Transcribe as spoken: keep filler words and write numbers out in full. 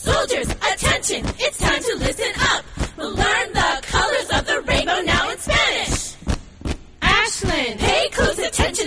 Soldiers, attention, it's time to listen up. We'll learn the colors of the rainbow now in Spanish. Ashlyn, pay close attention